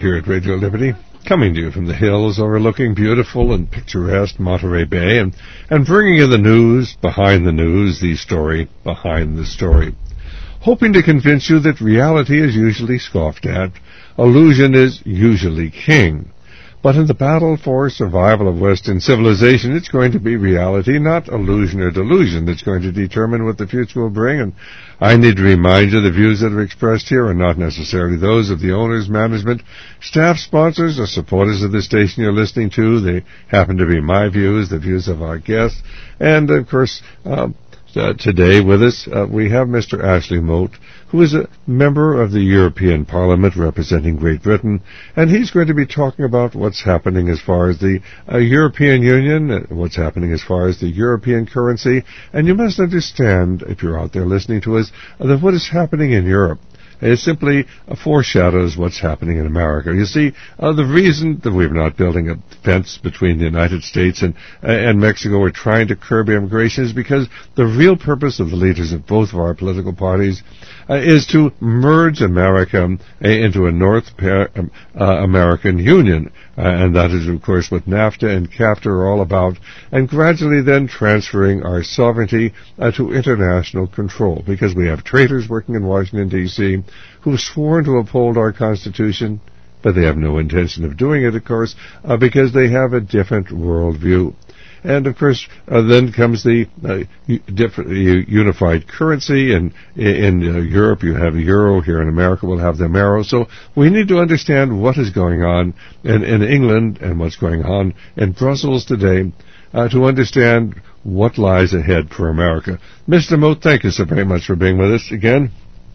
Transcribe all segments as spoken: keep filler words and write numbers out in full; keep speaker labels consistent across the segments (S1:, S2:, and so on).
S1: here at Radio Liberty, coming to you from the hills overlooking beautiful and picturesque Monterey Bay, and, and bringing you the news behind the news, the story behind the story. Hoping to convince you that reality is usually scoffed at, illusion is usually king. But in the battle for survival of Western civilization, it's going to be reality, not illusion or delusion, that's going to determine what the future will bring. And I need to remind you the views that are expressed here are not necessarily those of the owners, management, staff, sponsors, or supporters of the station you're listening to. They happen to be my views, the views of our guests. And, of course, uh, uh, today with us, uh, we have Mister Ashley Mote, who is a member of the European Parliament representing Great Britain, and he's going to be talking about what's happening as far as the uh, European Union, uh, what's happening as far as the European currency. And you must understand, if you're out there listening to us, uh, that what is happening in Europe it simply uh, foreshadows what's happening in America. You see, uh, the reason that we're not building a fence between the United States and uh, and Mexico, we're trying to curb immigration, is because the real purpose of the leaders of both of our political parties uh, is to merge America uh, into a North pa- uh, American Union. Uh, and that is, of course, what NAFTA and CAFTA are all about, and gradually then transferring our sovereignty uh, to international control, because we have traitors working in Washington, D C, who've sworn to uphold our Constitution, but they have no intention of doing it, of course, uh, because they have a different worldview. And, of course, uh, then comes the uh, different, uh, unified currency, and in, in uh, Europe you have euro, here in America we'll have the marrow. So we need to understand what is going on in, in England and what's going on in Brussels today uh, to understand what lies ahead for America. Mister Mote, thank you so very much for being with us again.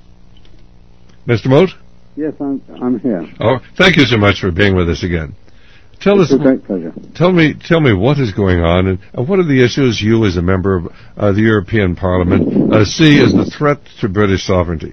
S1: Mister Mote?
S2: Yes, I'm, I'm here.
S1: Oh, thank you so much for being with us again. Tell
S2: it's
S1: us,
S2: a great pleasure.
S1: Tell me, tell me what is going on, and uh, what are the issues you, as a member of uh, the European Parliament, uh, see as the threat to British sovereignty?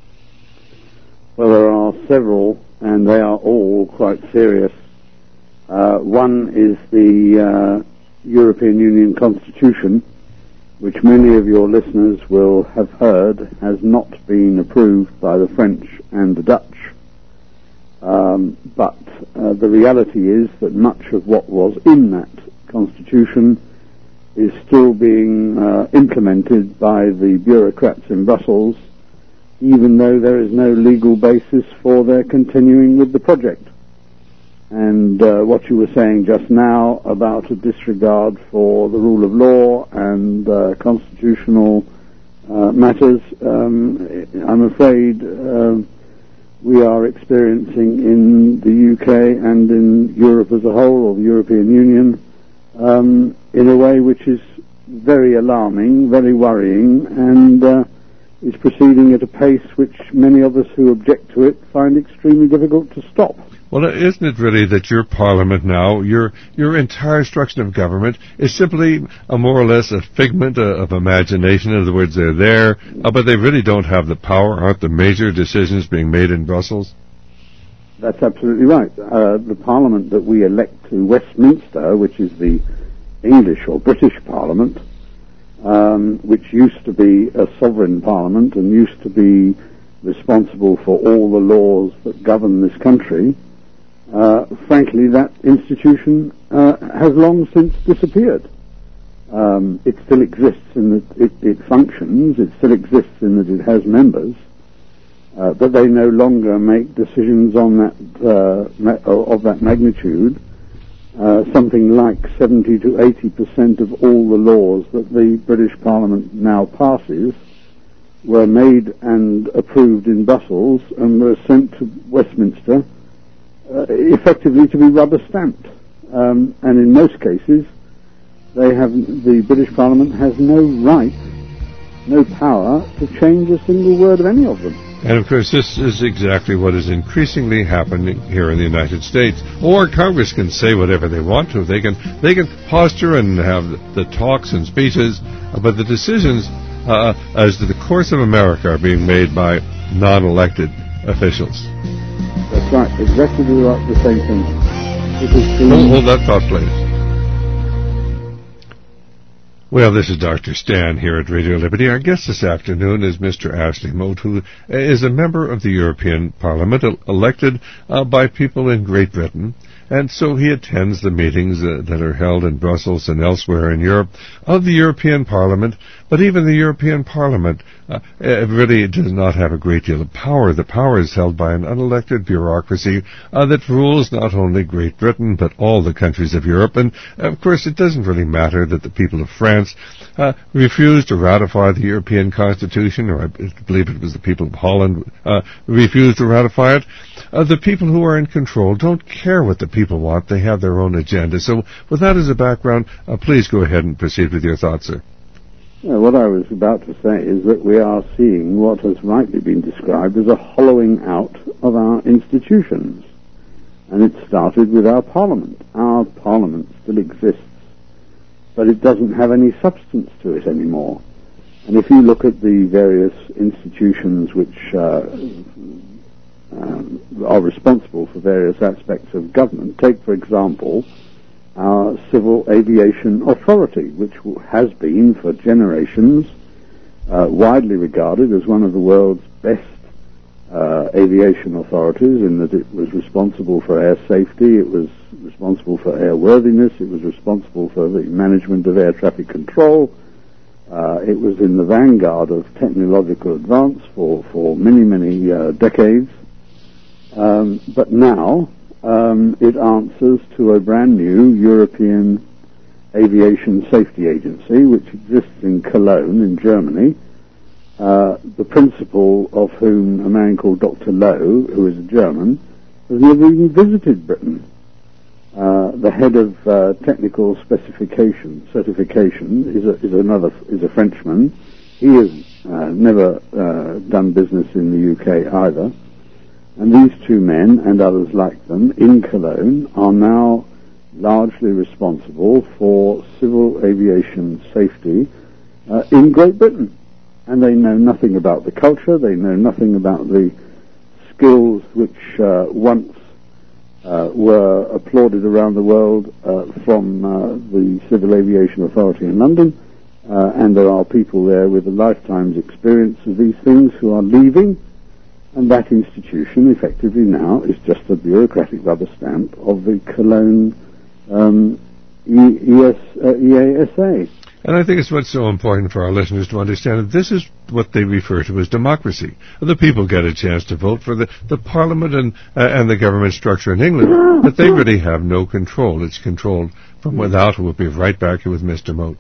S2: Well, there are several, and they are all quite serious. Uh, one is the uh, European Union Constitution, which many of your listeners will have heard has not been approved by the French and the Dutch. Um, but uh, the reality is that much of what was in that constitution is still being uh, implemented by the bureaucrats in Brussels, even though there is no legal basis for their continuing with the project. And uh, what you were saying just now about a disregard for the rule of law and uh, constitutional uh, matters, um, I'm afraid uh, we are experiencing in the U K and in Europe as a whole, or the European Union, um, in a way which is very alarming, very worrying, and uh, is proceeding at a pace which many of us who object to it find extremely difficult to stop.
S1: Well, isn't it really that your Parliament now, your your entire structure of government, is simply a more or less a figment of imagination? In other words, they're there, uh, but they really don't have the power. Aren't the major decisions being made in Brussels?
S2: That's absolutely right. Uh, the Parliament that we elect to Westminster, which is the English or British Parliament, um, which used to be a sovereign Parliament and used to be responsible for all the laws that govern this country, Uh, frankly, that institution uh, has long since disappeared. Um, it still exists in that it, it functions, it still exists in that it has members, uh, but they no longer make decisions on that uh, ma- of that magnitude. Uh, something like seventy to eighty percent of all the laws that the British Parliament now passes were made and approved in Brussels and were sent to Westminster Uh, effectively to be rubber stamped, um, and in most cases, they have the British Parliament has no right, no power to change a single word of any of them.
S1: And of course, this is exactly what is increasingly happening here in the United States. Or Congress can say whatever they want to; they can they can posture and have the talks and speeches, but the decisions uh, as to the course of America are being made by non-elected officials.
S2: That's right, exactly the, the same thing. It is
S1: hold, hold that thought, please. Well, this is Doctor Stan here at Radio Liberty. Our guest this afternoon is Mister Ashley Mote, who is a member of the European Parliament, elected uh, by people in Great Britain. And so he attends the meetings uh, that are held in Brussels and elsewhere in Europe of the European Parliament. But even the European Parliament uh, really does not have a great deal of power. The power is held by an unelected bureaucracy uh, that rules not only Great Britain, but all the countries of Europe. And, of course, it doesn't really matter that the people of France uh, refused to ratify the European Constitution, or I believe it was the people of Holland uh, refused to ratify it. Uh, the people who are in control don't care what the people want. They have their own agenda. So with that as a background, uh, please go ahead and proceed with your thoughts, sir.
S2: Yeah, what I was about to say is that we are seeing what has rightly been described as a hollowing out of our institutions. And it started with our Parliament. Our Parliament still exists, but it doesn't have any substance to it anymore. And if you look at the various institutions which uh, um, are responsible for various aspects of government, take, for example, our Civil Aviation Authority, which has been for generations uh, widely regarded as one of the world's best uh, aviation authorities, in that it was responsible for air safety, it was responsible for airworthiness, it was responsible for the management of air traffic control. Uh, it was in the vanguard of technological advance for, for many, many uh, decades. Um, but now um, it answers to a brand new European Aviation Safety Agency, which exists in Cologne in Germany, uh, the principal of whom, a man called Doctor Lowe, who is a German, has never even visited Britain. Uh, the head of uh, technical specification certification is a, is another is a Frenchman. He has uh, never uh, done business in the U K either. And these two men and others like them in Cologne are now largely responsible for civil aviation safety uh, in Great Britain. And they know nothing about the culture, they know nothing about the skills which uh, once uh, were applauded around the world uh, from uh, the Civil Aviation Authority in London. Uh, and there are people there with a lifetime's experience of these things who are leaving. And that institution, effectively now, is just a bureaucratic rubber stamp of the Cologne um, E A S A.
S1: And I think it's what's so important for our listeners to understand that this is what they refer to as democracy. The people get a chance to vote for the, the Parliament and, uh, and the government structure in England, but they really have no control. It's controlled from without. We'll be right back here with Mister Mote.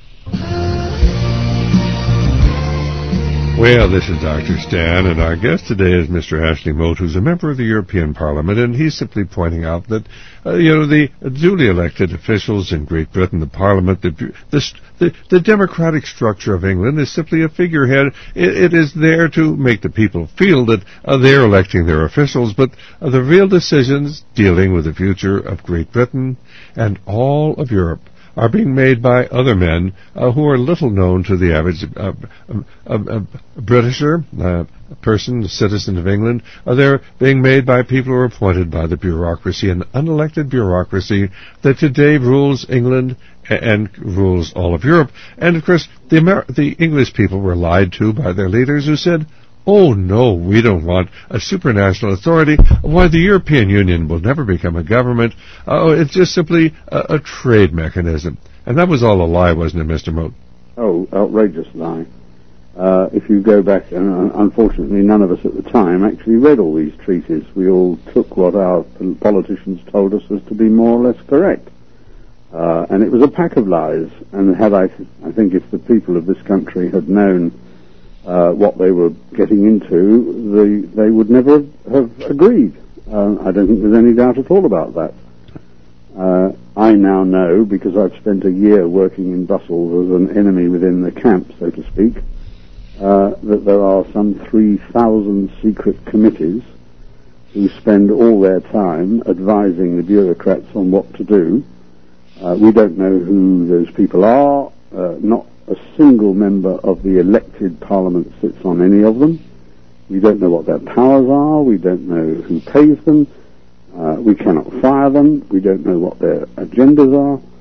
S1: Well, this is Doctor Stan, and our guest today is Mister Ashley Mote, who's a member of the European Parliament, and he's simply pointing out that, uh, you know, the duly elected officials in Great Britain, the Parliament, the the, the, the democratic structure of England is simply a figurehead. It, it is there to make the people feel that uh, they're electing their officials, but uh, the real decisions dealing with the future of Great Britain and all of Europe are being made by other men uh, who are little known to the average uh, uh, uh, Britisher, uh, person, citizen of England. Uh, they're being made by people who are appointed by the bureaucracy, an unelected bureaucracy that today rules England and rules all of Europe. And, of course, the, Amer- the English people were lied to by their leaders who said, oh, no, we don't want a supranational authority. Why, the European Union will never become a government. Oh, it's just simply a, a trade mechanism. And that was all a lie, wasn't it, Mister Mote?
S2: Oh, outrageous lie. Uh, if you go back, and unfortunately none of us at the time actually read all these treaties. We all took what our politicians told us was to be more or less correct. Uh, and it was a pack of lies. And had I, th- I think if the people of this country had known Uh, what they were getting into, the, they would never have agreed. Uh, I don't think there's any doubt at all about that. Uh, I now know, because I've spent a year working in Brussels as an enemy within the camp, so to speak, uh, that there are some three thousand secret committees who spend all their time advising the bureaucrats on what to do. Uh, we don't know who those people are, uh, not a single member of the elected parliament sits on any of them. We don't know what their powers are. We don't know who pays them. Uh, we cannot fire them. We don't know what their agendas are.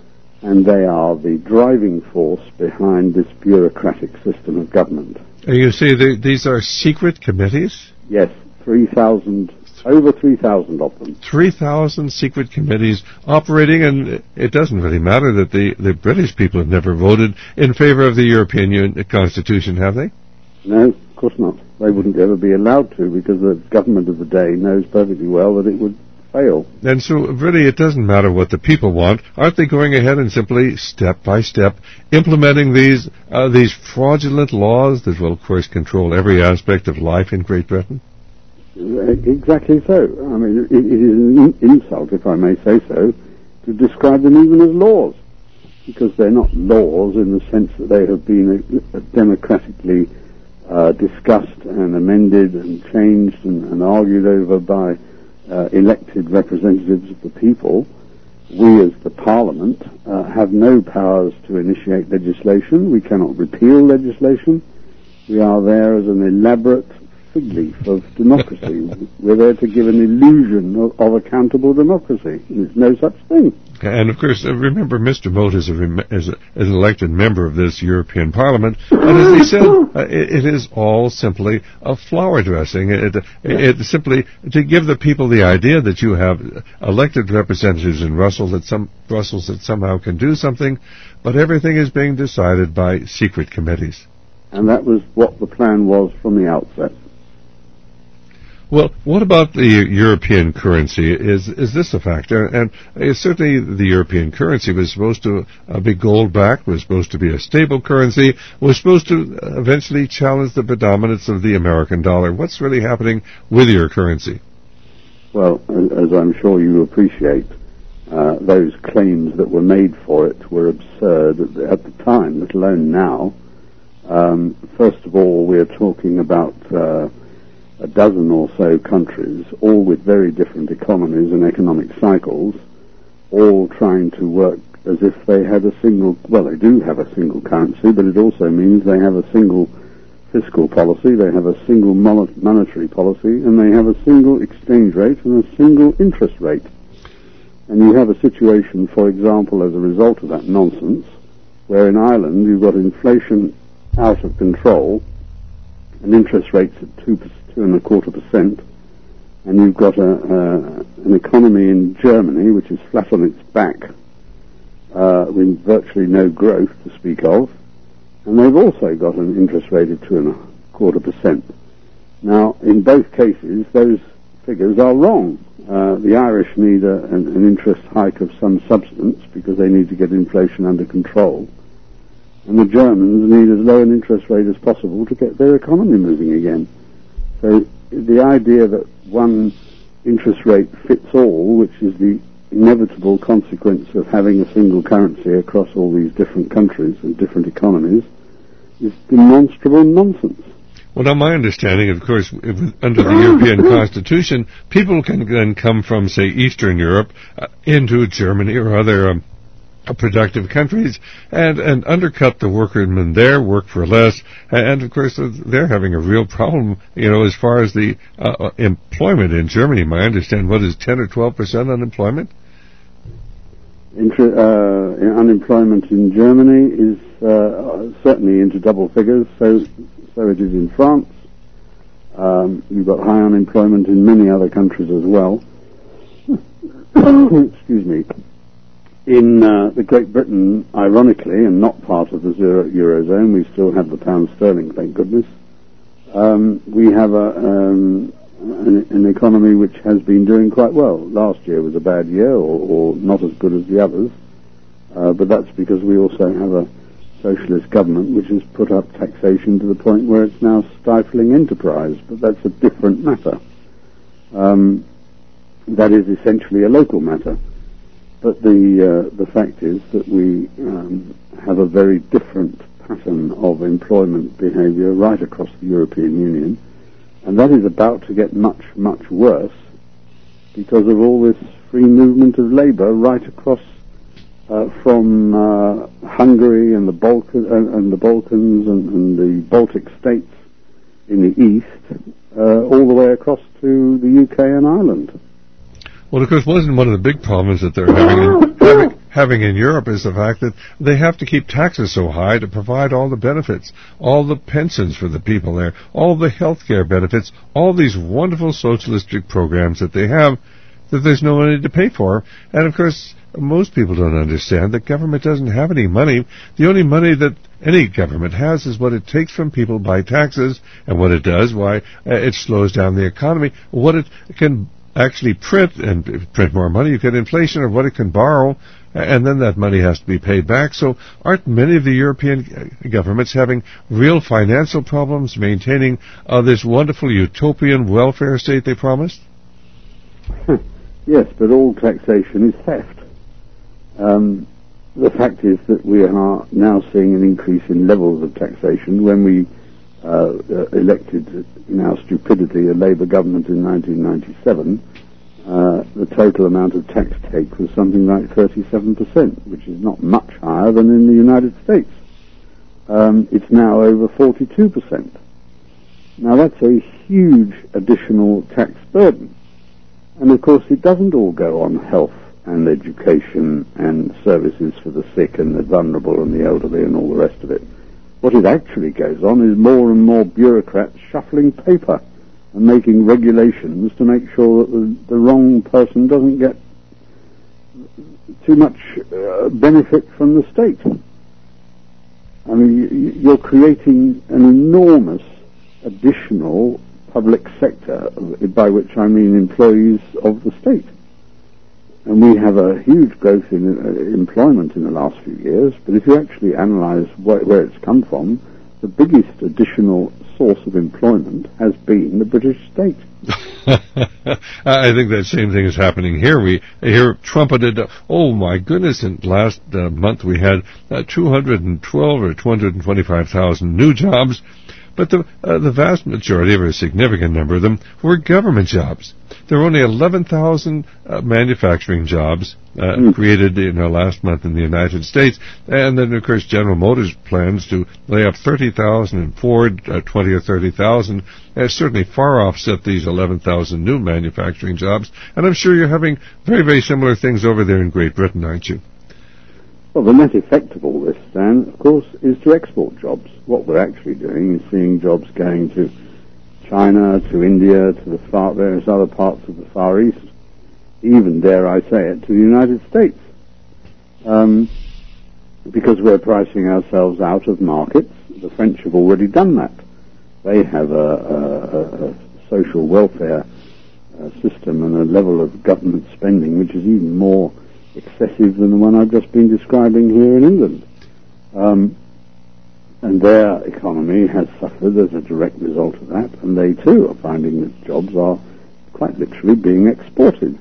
S2: and they are the driving force behind this bureaucratic system of government.
S1: And you see, the, these are secret committees?
S2: Yes, three thousand, over three thousand of them.
S1: three thousand secret committees operating, and it doesn't really matter that the, the British people have never voted in favor of the European Union Constitution, have they?
S2: No, of course not. They wouldn't ever be allowed to, because the government of the day knows perfectly well that it would fail.
S1: And so, really, it doesn't matter what the people want. Aren't they going ahead and simply, step by step, implementing these uh, these fraudulent laws that will, of course, control every aspect of life in Great Britain?
S2: Exactly so. I mean, it, it is an insult, if I may say so, to describe them even as laws, because they're not laws in the sense that they have been uh, democratically uh, discussed and amended and changed and, and argued over by uh, elected representatives of the people. We, as the Parliament, uh, have no powers to initiate legislation. We cannot repeal legislation. We are there as an elaborate fig leaf of democracy. We're there to give an illusion of, of accountable democracy. There's no such thing.
S1: And, of course, uh, remember, Mister Mote is, a rem- is, a, is an elected member of this European Parliament, and as he said, uh, it, it is all simply a flower dressing. It, it, it simply to give the people the idea that you have elected representatives in Brussels that, some, Brussels that somehow can do something, but everything is being decided by secret committees.
S2: And that was what the plan was from the outset.
S1: Well, what about the European currency? Is is this a factor? And uh, certainly the European currency was supposed to uh, be gold-backed, was supposed to be a stable currency, was supposed to uh, eventually challenge the predominance of the American dollar. What's really happening with your currency?
S2: Well, as I'm sure you appreciate, uh, those claims that were made for it were absurd at the, at the time, let alone now. Um, first of all, we're talking about Uh, a dozen or so countries, all with very different economies and economic cycles, all trying to work as if they had a single, well, they do have a single currency, but it also means they have a single fiscal policy, they have a single monetary policy, and they have a single exchange rate and a single interest rate. And you have a situation, for example, as a result of that nonsense, where in Ireland you've got inflation out of control and interest rates at two percent, two and a quarter percent, and you've got a, uh, an economy in Germany which is flat on its back, uh, with virtually no growth to speak of, and they've also got an interest rate of two and a quarter percent. Now, in both cases, those figures are wrong. Uh, the Irish need a, an, an interest hike of some substance because they need to get inflation under control, and the Germans need as low an interest rate as possible to get their economy moving again. So the idea that one interest rate fits all, which is the inevitable consequence of having a single currency across all these different countries and different economies, is demonstrable nonsense.
S1: Well, now, my understanding, of course, if, under the European Constitution, people can then come from, say, Eastern Europe uh, into Germany or other um, productive countries and, and undercut the workmen there, work for less, and of course they're having a real problem, you know, as far as the uh, employment in Germany. I understand, what is ten or twelve percent unemployment?
S2: Intra, uh, unemployment in Germany is uh, certainly into double figures, so so it is in France. Um, you've got high unemployment in many other countries as well. Excuse me. In uh, the Great Britain, ironically, and not part of the zero Eurozone, we still have the pound sterling, thank goodness. Um, we have a, um, an, an economy which has been doing quite well. Last year was a bad year, or, or not as good as the others, uh, but that's because we also have a socialist government which has put up taxation to the point where it's now stifling enterprise, but that's a different matter. Um, that is essentially a local matter. But the uh, the fact is that we um, have a very different pattern of employment behaviour right across the European Union, and that is about to get much, much worse because of all this free movement of labour right across uh, from uh, Hungary and the Balkan uh, and the Balkans and, and the Baltic states in the east, uh, all the way across to the U K and Ireland.
S1: Well, of course, wasn't one of the big problems that they're having in, having, having in Europe is the fact that they have to keep taxes so high to provide all the benefits, all the pensions for the people there, all the health care benefits, all these wonderful socialistic programs that they have that there's no money to pay for. And, of course, most people don't understand that government doesn't have any money. The only money that any government has is what it takes from people by taxes, and what it does, why uh, it slows down the economy, what it can actually print, and print more money, you get inflation, or what it can borrow, and then that money has to be paid back. So aren't many of the European governments having real financial problems maintaining uh, this wonderful utopian welfare state they promised?
S2: Yes, but all taxation is theft. Um, the fact is that we are now seeing an increase in levels of taxation. When we uh, uh, elected, in our stupidity, a Labour government in nineteen ninety-seven, uh, the total amount of tax take was something like thirty-seven percent, which is not much higher than in the United States. Um, it's now over forty-two percent. Now that's a huge additional tax burden. And of course it doesn't all go on health and education and services for the sick and the vulnerable and the elderly and all the rest of it. What it actually goes on is more and more bureaucrats shuffling paper and making regulations to make sure that the, the wrong person doesn't get too much uh, benefit from the state. I mean, you're creating an enormous additional public sector, by which I mean employees of the state. And we have a huge growth in uh, employment in the last few years, but if you actually analyse wh- where it's come from, the biggest additional source of employment has been the British state.
S1: I think that same thing is happening here. We hear trumpeted, oh my goodness, and last uh, month we had uh, two hundred twelve or two hundred twenty-five thousand new jobs, but the uh, the vast majority, of a significant number of them, were government jobs. There were only eleven thousand uh, manufacturing jobs uh, mm. created in the last month in the United States. And then, of course, General Motors plans to lay off thirty thousand and Ford uh, twenty or thirty thousand. Uh, certainly far offset these eleven thousand new manufacturing jobs. And I'm sure you're having very, very similar things over there in Great Britain, aren't you?
S2: Well, the net effect of all this, Dan, of course, is to export jobs. What we're actually doing is seeing jobs going to China, to India, to the far, various other parts of the Far East, even, dare I say it, to the United States. Um, because we're pricing ourselves out of markets. The French have already done that. They have a, a, a social welfare uh, system and a level of government spending which is even more excessive than the one I've just been describing here in England. Um, and their economy has suffered as a direct result of that, and they too are finding that jobs are quite literally being exported.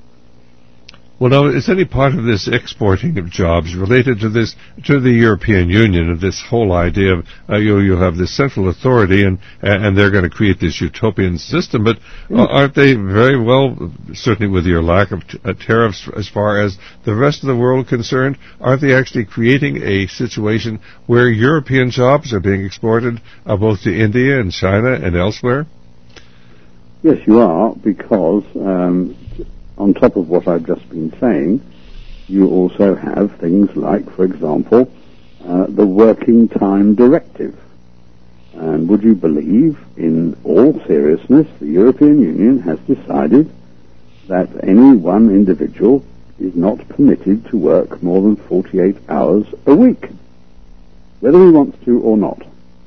S1: Well, now, is any part of this exporting of jobs related to this, to the European Union, of this whole idea of uh, you, you have this central authority and and they're going to create this utopian system, but uh, aren't they very well, certainly with your lack of t- uh, tariffs as far as the rest of the world concerned, aren't they actually creating a situation where European jobs are being exported uh, both to India and China and elsewhere?
S2: Yes, you are, because Um, on top of what I've just been saying, you also have things like, for example, uh, the Working Time Directive. And would you believe, in all seriousness, the European Union has decided that any one individual is not permitted to work more than forty-eight hours a week, whether he wants to or not.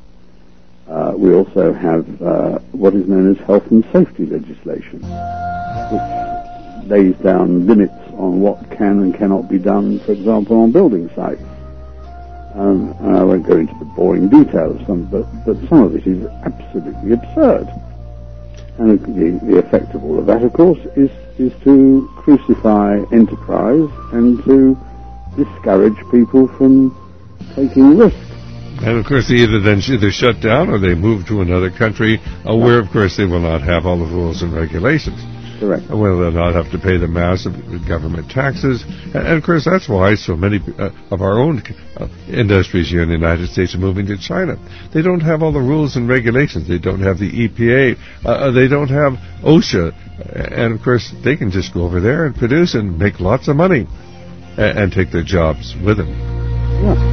S2: Uh, we also have uh, what is known as health and safety legislation, which lays down limits on what can and cannot be done, for example, on building sites. Um, and I won't go into the boring details, some, but, but some of it is absolutely absurd. And the, the effect of all of that, of course, is, is to crucify enterprise and to discourage people from taking risks.
S1: And of course, they either then either shut down or they move to another country uh, where, of course, they will not have all the rules and regulations.
S2: Correct.
S1: Where they'll not have to pay the massive government taxes. And, and of course, that's why so many uh, of our own uh, industries here in the United States are moving to China. They don't have all the rules and regulations. They don't have the E P A. Uh, they don't have OSHA. And, of course, they can just go over there and produce and make lots of money. and, and take their jobs with them.
S2: Yeah.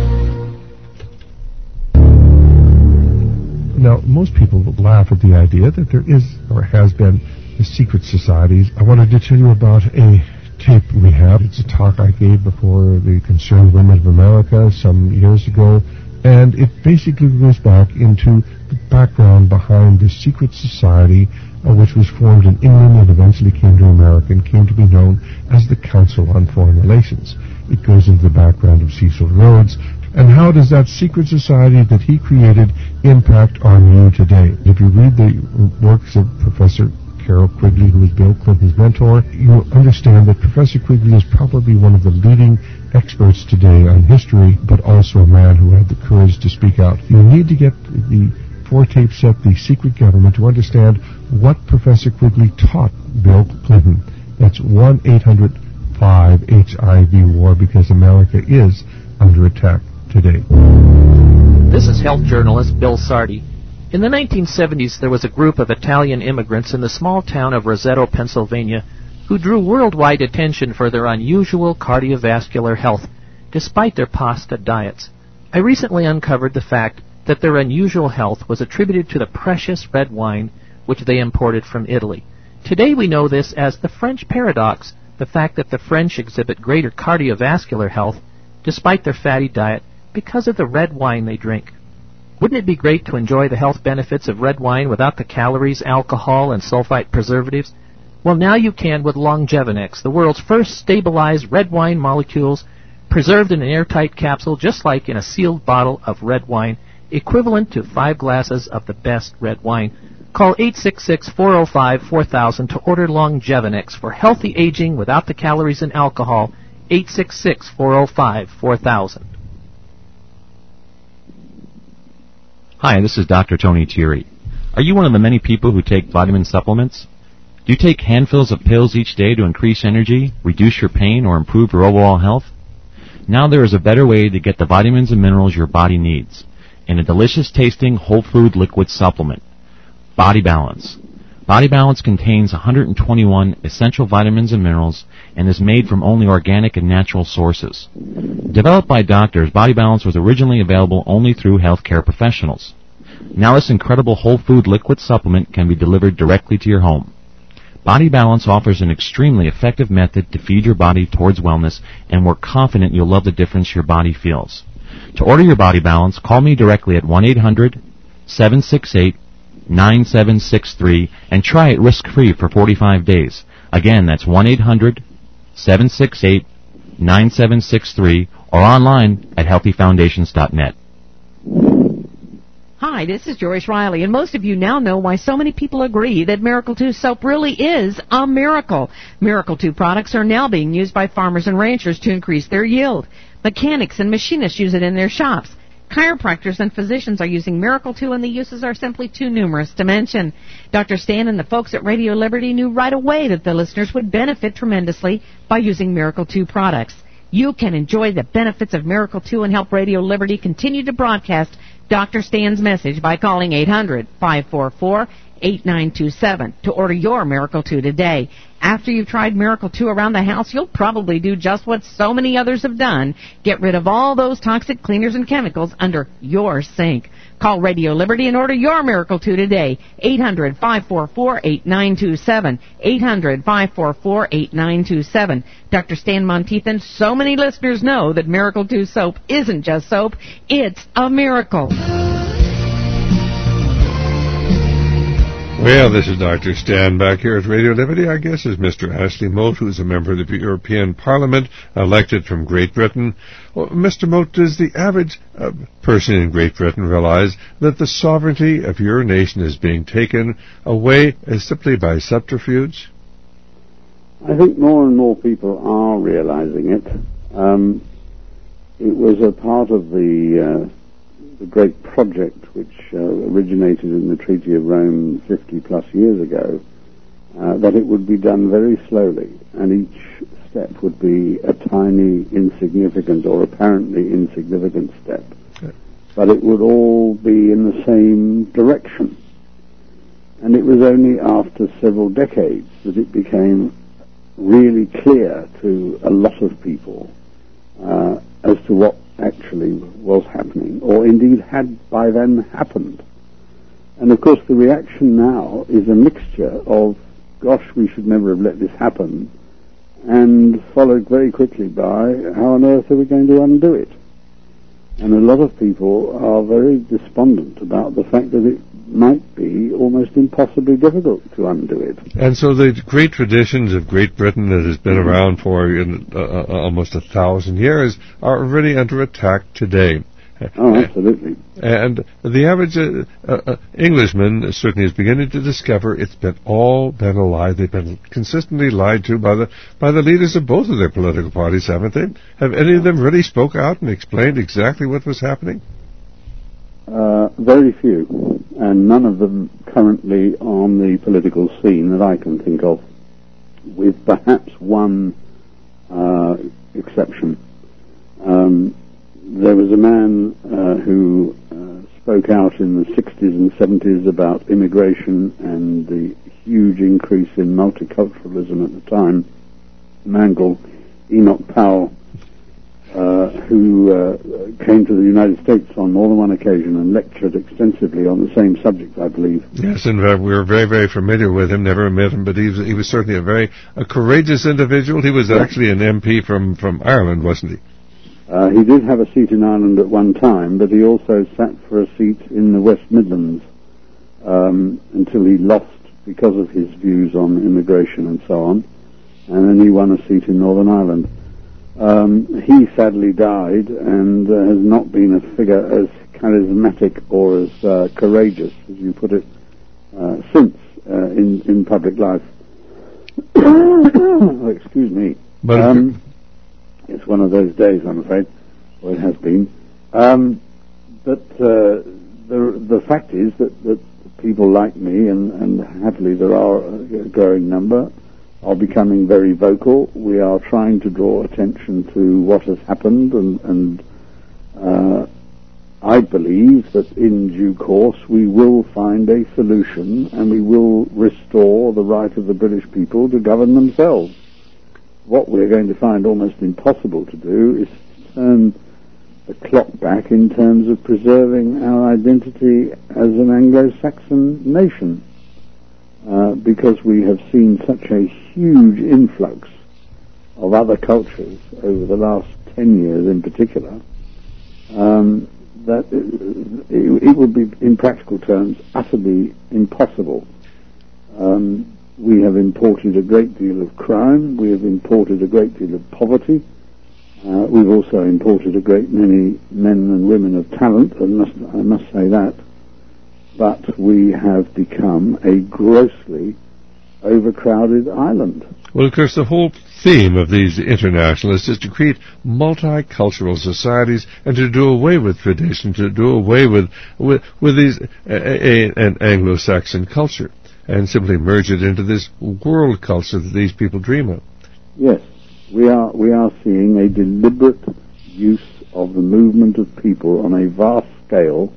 S3: Now, most people laugh at the idea that there is or has been secret societies. I wanted to tell you about a tape we have. It's a talk I gave before the Concerned Women of America some years ago, and it basically goes back into the background behind the secret society uh, which was formed in England and eventually came to America and came to be known as the Council on Foreign Relations. It goes into the background of Cecil Rhodes, and how does that secret society that he created impact on you today? If you read the works of Professor Carroll Quigley, who was Bill Clinton's mentor, you'll understand that Professor Quigley is probably one of the leading experts today on history, but also a man who had the courage to speak out. You need to get the four-tape set, The Secret Government, to understand what Professor Quigley taught Bill Clinton. That's one eight hundred five H I V war, because America is under attack today.
S4: This is health journalist Bill Sardi. In the nineteen seventies, there was a group of Italian immigrants in the small town of Roseto, Pennsylvania, who drew worldwide attention for their unusual cardiovascular health, despite their pasta diets. I recently uncovered the fact that their unusual health was attributed to the precious red wine which they imported from Italy. Today we know this as the French paradox, the fact that the French exhibit greater cardiovascular health despite their fatty diet because of the red wine they drink. Wouldn't it be great to enjoy the health benefits of red wine without the calories, alcohol, and sulfite preservatives? Well, now you can with Longevinex, the world's first stabilized red wine molecules preserved in an airtight capsule just like in a sealed bottle of red wine, equivalent to five glasses of the best red wine. Call eight six six, four oh five, four thousand to order Longevinex for healthy aging without the calories and alcohol. eight six six, four oh five, four thousand.
S5: Hi, this is Doctor Tony Thierry. Are you one of the many people who take vitamin supplements? Do you take handfuls of pills each day to increase energy, reduce your pain, or improve your overall health? Now there is a better way to get the vitamins and minerals your body needs in a delicious-tasting whole food liquid supplement, Body Balance. Body Balance contains one hundred twenty-one essential vitamins and minerals and is made from only organic and natural sources. Developed by doctors, Body Balance was originally available only through healthcare professionals. Now this incredible whole food liquid supplement can be delivered directly to your home. Body Balance offers an extremely effective method to feed your body towards wellness, and we're confident you'll love the difference your body feels. To order your Body Balance, call me directly at one eight hundred, seven six eight, nine seven six three and try it risk-free for forty-five days. Again, that's one eight hundred, seven six eight, nine seven six three or online at healthy foundations dot net.
S6: Hi, this is Joyce Riley, and most of you now know why so many people agree that Miracle two soap really is a miracle. Miracle two products are now being used by farmers and ranchers to increase their yield. Mechanics and machinists use it in their shops. Chiropractors and physicians are using Miracle two, and the uses are simply too numerous to mention. Doctor Stan and the folks at Radio Liberty knew right away that the listeners would benefit tremendously by using Miracle two products. You can enjoy the benefits of Miracle two and help Radio Liberty continue to broadcast Doctor Stan's message by calling eight hundred, five four four, eight nine two seven to order your Miracle two today. After you've tried Miracle two around the house, you'll probably do just what so many others have done. Get rid of all those toxic cleaners and chemicals under your sink. Call Radio Liberty and order your Miracle two today. eight hundred, five four four, eight nine two seven. eight hundred, five four four, eight nine two seven. Doctor Stan Monteith, so many listeners know that Miracle two soap isn't just soap, it's a miracle.
S1: Well, this is Doctor Stan back here at Radio Liberty. Our guest is Mister Ashley Mote, who's a member of the European Parliament, elected from Great Britain. Well, Mister Mote, does the average uh, person in Great Britain realize that the sovereignty of your nation is being taken away uh, simply by subterfuge?
S2: I think more and more people are realizing it. Um, it was a part of the... Uh, the great project which uh, originated in the Treaty of Rome fifty plus years ago, uh, that it would be done very slowly, and each step would be a tiny, insignificant, or apparently insignificant step. Okay. But it would all be in the same direction. And it was only after several decades that it became really clear to a lot of people uh, as to what actually was happening, or indeed had by then happened. And of course the reaction now is a mixture of, gosh, we should never have let this happen, and followed very quickly by, how on earth are we going to undo it? And a lot of people are very despondent about the fact that it might be almost impossibly difficult to undo it.
S1: And so the great traditions of Great Britain that has been around for in, uh, almost a thousand years are really under attack today.
S2: Oh, absolutely.
S1: And the average uh, uh, Englishman certainly is beginning to discover it's been all been a lie. They've been consistently lied to by the by the leaders of both of their political parties, haven't they? Have any of them really spoke out and explained exactly what was happening?
S2: Uh, very few, and none of them currently on the political scene that I can think of, with perhaps one uh, exception. Um, there was a man uh, who uh, spoke out in the sixties and seventies about immigration and the huge increase in multiculturalism at the time, a man called Enoch Powell, Uh, who uh, came to the United States on more than one occasion and lectured extensively on the same subject, I believe.
S1: Yes, and uh, we were very, very familiar with him, never met him, but he was, he was certainly a very a courageous individual. He was actually an M P from, from Ireland, wasn't he?
S2: Uh, he did have a seat in Ireland at one time, but he also sat for a seat in the West Midlands um, until he lost because of his views on immigration and so on, and then he won a seat in Northern Ireland. Um, he sadly died and uh, has not been a figure as charismatic or as uh, courageous, as you put it, uh, since uh, in, in public life. Oh, excuse me.
S1: But
S2: um, it's one of those days, I'm afraid, or it has been. Um, but uh, the the fact is that, that people like me, and, and happily there are a growing number, are becoming very vocal. We are trying to draw attention to what has happened, and, and uh, I believe that in due course we will find a solution, and we will restore the right of the British people to govern themselves. What we're going to find almost impossible to do is to turn the clock back in terms of preserving our identity as an Anglo-Saxon nation. Uh, because we have seen such a huge influx of other cultures over the last ten years in particular, um, that it, it, it would be, in practical terms, utterly impossible. Um, we have imported a great deal of crime, we have imported a great deal of poverty, uh, we've also imported a great many men and women of talent, I must, I must say that. But we have become a grossly overcrowded island.
S1: Well, of course, the whole theme of these internationalists is to create multicultural societies and to do away with tradition, to do away with with, with these a, a, an Anglo-Saxon culture, and simply merge it into this world culture that these people dream of.
S2: Yes, we are we are seeing a deliberate use of the movement of people on a vast scale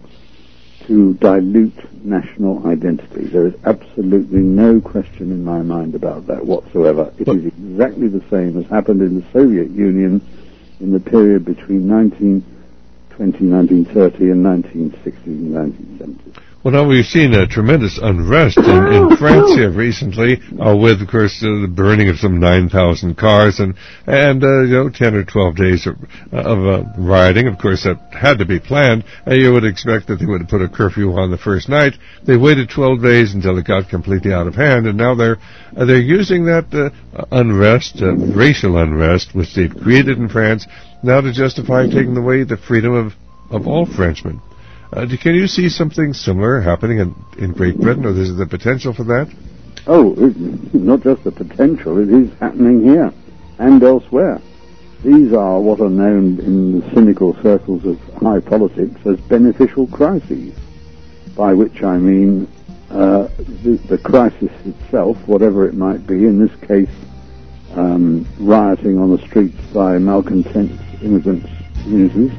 S2: to dilute national identity. There is absolutely no question in my mind about that whatsoever. It is exactly the same as happened in the Soviet Union in the period between nineteen twenty, nineteen thirty and nineteen sixty and nineteen seventy.
S1: Well, now we've seen a tremendous unrest in, in France here recently, uh, with, of course, uh, the burning of some nine thousand cars and, and uh, you know, ten or twelve days of, of uh, rioting. Of course, that had to be planned. Uh, you would expect that they would have put a curfew on the first night. They waited twelve days until it got completely out of hand, and now they're uh, they're using that uh, unrest, uh, racial unrest, which they've created in France, now to justify taking away the freedom of, of all Frenchmen. Uh, can you see something similar happening in, in Great Britain, or is there the potential for that?
S2: Oh, it, not just the potential, it is happening here and elsewhere. These are what are known in the cynical circles of high politics as beneficial crises, by which I mean uh, the, the crisis itself, whatever it might be, in this case um, rioting on the streets by malcontent immigrant communities,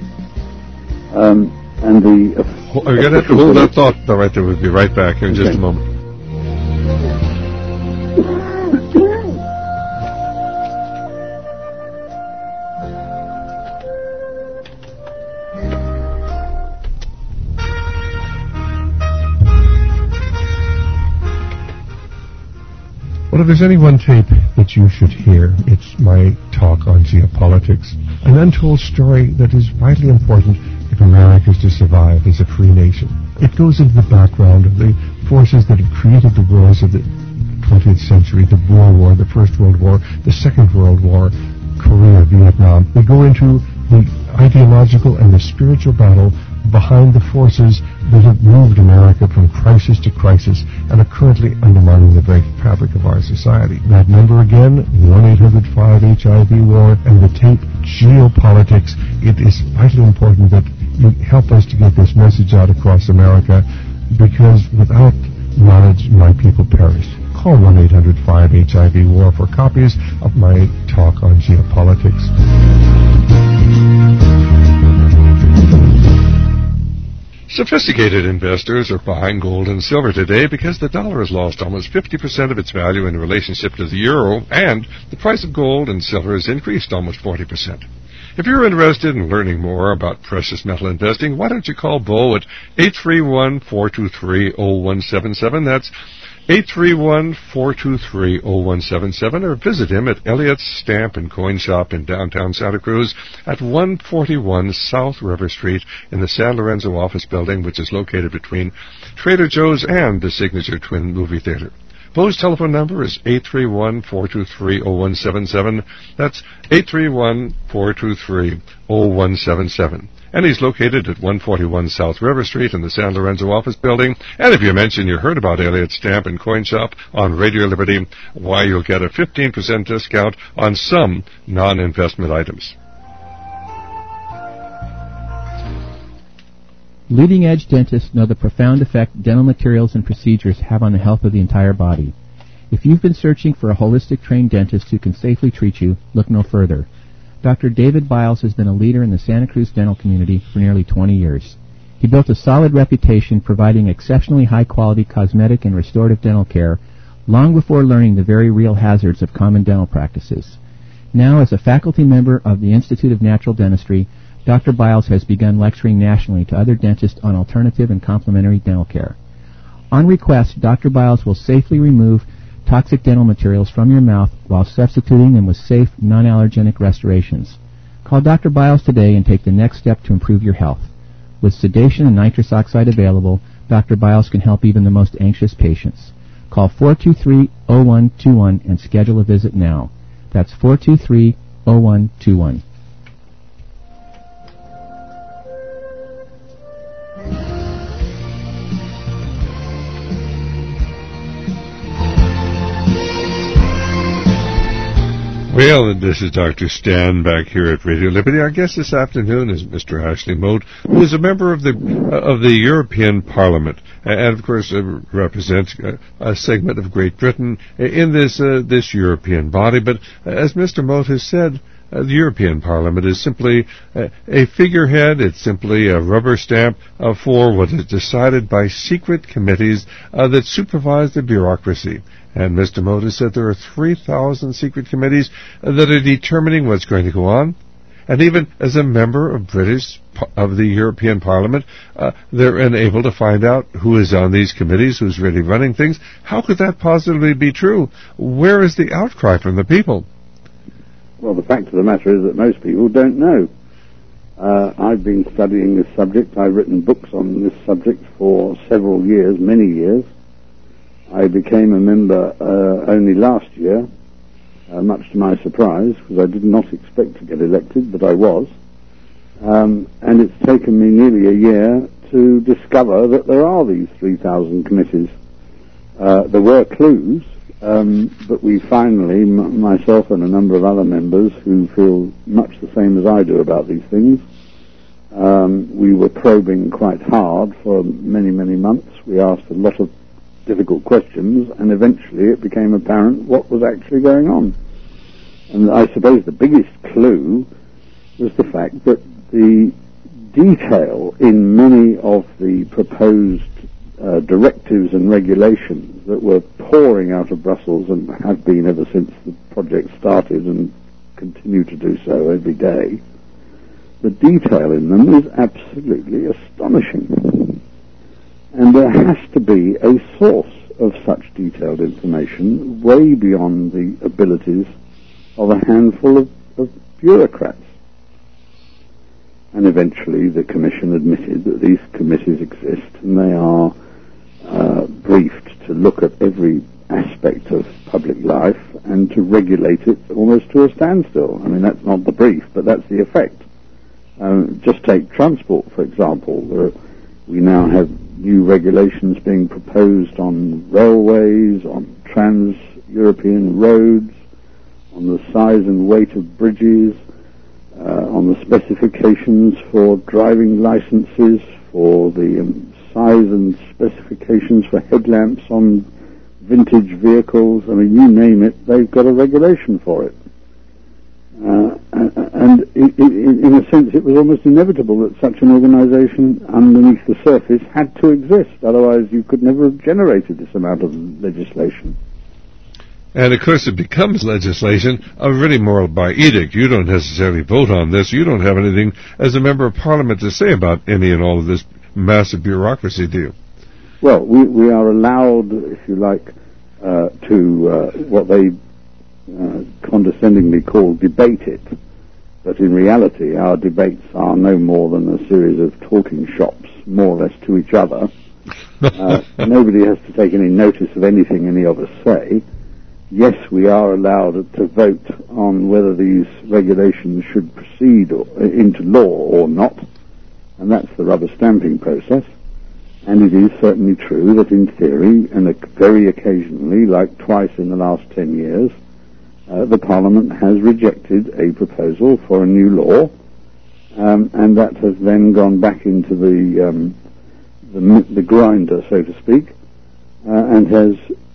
S2: um, and the... Uh,
S1: Are you going to have to hold that thought right there? We'll be right back here in just
S2: okay.
S1: a moment.
S3: Well, if there's any one tape that you should hear, it's my talk on geopolitics, an untold story that is vitally important if America is to survive as a free nation. It goes into the background of the forces that have created the wars of the twentieth century, the Boer War, the First World War, the Second World War, Korea, Vietnam. We go into the ideological and the spiritual battle behind the forces that have moved America from crisis to crisis and are currently undermining the very fabric of our society. That number again, one eight hundred five H I V war, and the tape Geopolitics. It is vitally important that you help us to get this message out across America, because without knowledge, my people perish. Call one eight hundred five H I V war for copies of my talk on geopolitics.
S1: Sophisticated investors are buying gold and silver today because the dollar has lost almost fifty percent of its value in relationship to the euro, and the price of gold and silver has increased almost forty percent. If you're interested in learning more about precious metal investing, why don't you call Bo at eight three one, four two three, zero one seven seven. That's eight three one, four two three, zero one seven seven, or visit him at Elliott's Stamp and Coin Shop in downtown Santa Cruz at one forty-one South River Street in the San Lorenzo office building, which is located between Trader Joe's and the Signature Twin Movie Theater. Bo's telephone number is eight three one, four two three, zero one seven seven. That's eight three one, four two three, zero one seven seven. And he's located at one forty-one South River Street in the San Lorenzo office building. And if you mention you heard about Elliott's Stamp and Coin Shop on Radio Liberty, why, you'll get a fifteen percent discount on some non-investment items.
S7: Leading-edge dentists know the profound effect dental materials and procedures have on the health of the entire body. If you've been searching for a holistic trained dentist who can safely treat you, look no further. Doctor David Biles has been a leader in the Santa Cruz dental community for nearly twenty years. He built a solid reputation providing exceptionally high-quality cosmetic and restorative dental care long before learning the very real hazards of common dental practices. Now, as a faculty member of the Institute of Natural Dentistry, Doctor Biles has begun lecturing nationally to other dentists on alternative and complementary dental care. On request, Doctor Biles will safely remove toxic dental materials from your mouth while substituting them with safe, non-allergenic restorations. Call Doctor Biles today and take the next step to improve your health. With sedation and nitrous oxide available, Doctor Biles can help even the most anxious patients. Call four two three, zero one two one and schedule a visit now. That's four two three, zero one two one.
S1: Well, this is Doctor Stan back here at Radio Liberty. Our guest this afternoon is Mister Ashley Mote, who is a member of the uh, of the European Parliament, and of course uh, represents uh, a segment of Great Britain in this uh, this European body. But uh, as Mister Mote has said, uh, the European Parliament is simply uh, a figurehead. It's simply a rubber stamp uh, for what is decided by secret committees uh, that supervise the bureaucracy. And Mister Mote said there are three thousand secret committees that are determining what's going to go on. And even as a member of British of the European Parliament, uh, they're unable to find out who is on these committees, who's really running things. How could that possibly be true? Where is the outcry from the people?
S2: Well, the fact of the matter is that most people don't know. Uh, I've been studying this subject. I've written books on this subject for several years, many years. I became a member uh, only last year, uh, much to my surprise, because I did not expect to get elected, but I was. Um, and it's taken me nearly a year to discover that there are these three thousand committees. Uh, there were clues, um, but we finally, m- myself and a number of other members who feel much the same as I do about these things, um, we were probing quite hard for many, many months. We asked a lot of difficult questions, and eventually it became apparent what was actually going on. And I suppose the biggest clue was the fact that the detail in many of the proposed uh, directives and regulations that were pouring out of Brussels and have been ever since the project started and continue to do so every day, the detail in them is absolutely astonishing. And there has to be a source of such detailed information way beyond the abilities of a handful of, of bureaucrats. And eventually the Commission admitted that these committees exist, and they are uh, briefed to look at every aspect of public life and to regulate it almost to a standstill. I mean, that's not the brief, but that's the effect. Um, just take transport, for example. There, we now have new regulations being proposed on railways, on trans-European roads, on the size and weight of bridges, uh, on the specifications for driving licenses, for the um, size and specifications for headlamps on vintage vehicles. I mean, you name it, they've got a regulation for it. Uh, and it, it, in a sense, it was almost inevitable that such an organization underneath the surface had to exist. Otherwise, you could never have generated this amount of legislation.
S1: And, of course, it becomes legislation uh, really more by edict. You don't necessarily vote on this. You don't have anything as a member of Parliament to say about any and all of this massive bureaucracy, do you?
S2: Well, we, we are allowed, if you like, uh, to uh, what they uh, condescendingly call debate it. But in reality, our debates are no more than a series of talking shops, more or less to each other. Uh, nobody has to take any notice of anything any of us say. Yes, we are allowed to vote on whether these regulations should proceed or, uh, into law or not, and that's the rubber stamping process. And it is certainly true that in theory, and very occasionally, like twice in the last ten years, uh, the Parliament has rejected a proposal for a new law, um, and that has then gone back into the um, the, the grinder, so to speak, uh, and has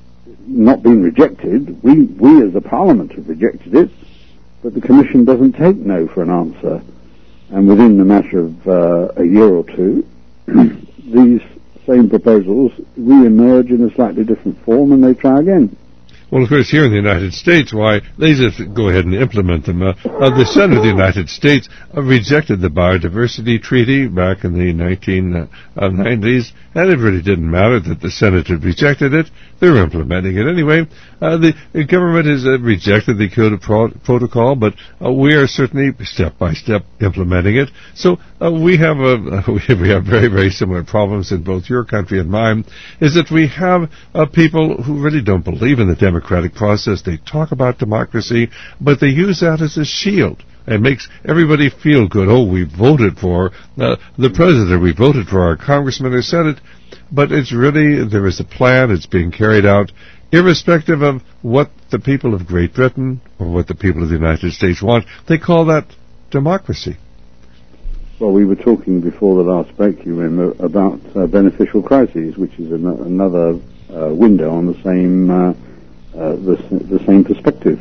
S2: not been rejected. We, we as a Parliament have rejected it, but the Commission doesn't take no for an answer. And within the matter of uh, a year or two, these same proposals re-emerge in a slightly different form, and they try again.
S1: Well, of course, here in the United States, why, they just go ahead and implement them. Uh, uh, the Senate of the United States uh, rejected the Biodiversity Treaty back in the nineteen nineties, and it really didn't matter that the Senate had rejected it. They're implementing it anyway. Uh, the, the government has uh, rejected the Kyoto Pro- Protocol, but uh, we are certainly step by step implementing it. So uh, we have a, we have very, very similar problems in both your country and mine, is that we have uh, people who really don't believe in the democratic process. They talk about democracy, but they use that as a shield. It makes everybody feel good. Oh, we voted for uh, the president, we voted for our congressman or senate, but it's really, there is a plan, it's being carried out, irrespective of what the people of Great Britain or what the people of the United States want. They call that democracy.
S2: Well, we were talking before the last break, you remember, about uh, beneficial crises, which is an- another uh, window on the same uh, uh, the, the same perspective.